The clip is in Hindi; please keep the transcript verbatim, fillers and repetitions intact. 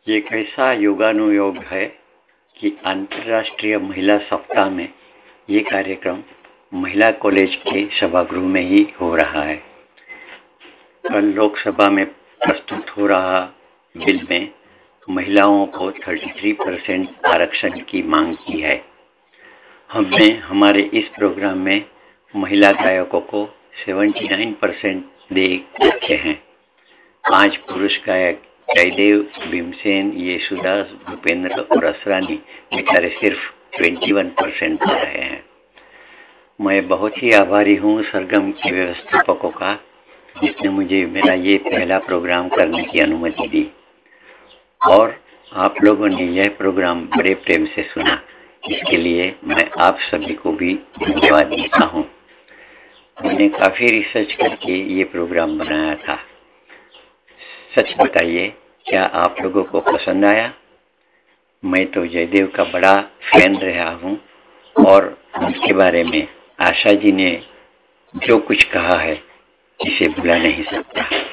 ये कैसा योगानुयोग है कि अंतर्राष्ट्रीय महिला सप्ताह में ये कार्यक्रम महिला कॉलेज के सभागृह में ही हो रहा है। कल लोकसभा में प्रस्तुत हो रहा बिल में महिलाओं को तैंतीस परसेंट आरक्षण की मांग की है। हमने हमारे इस प्रोग्राम में महिला गायकों को उन्यासी परसेंट दे रखे हैं। पांच पुरुष गायक जयदेव, भीमसेन, येशुदास, भूपेंद्र और असरानी बेचारे सिर्फ इक्कीस परसेंट पा रहे हैं। मैं बहुत ही आभारी हूँ सरगम के व्यवस्थापकों का, जिसने मुझे मेरा ये पहला प्रोग्राम करने की अनुमति दी और आप लोगों ने यह प्रोग्राम बड़े प्रेम से सुना। इसके लिए मैं आप सभी को भी धन्यवाद देता हूँ। मैंने काफ़ी रिसर्च करके ये प्रोग्राम बनाया था। सच बताइए, क्या आप लोगों को पसंद आया? मैं तो जयदेव का बड़ा फैन रहा हूँ और उनके बारे में आशा जी ने जो कुछ कहा है इसे भुला नहीं सकता।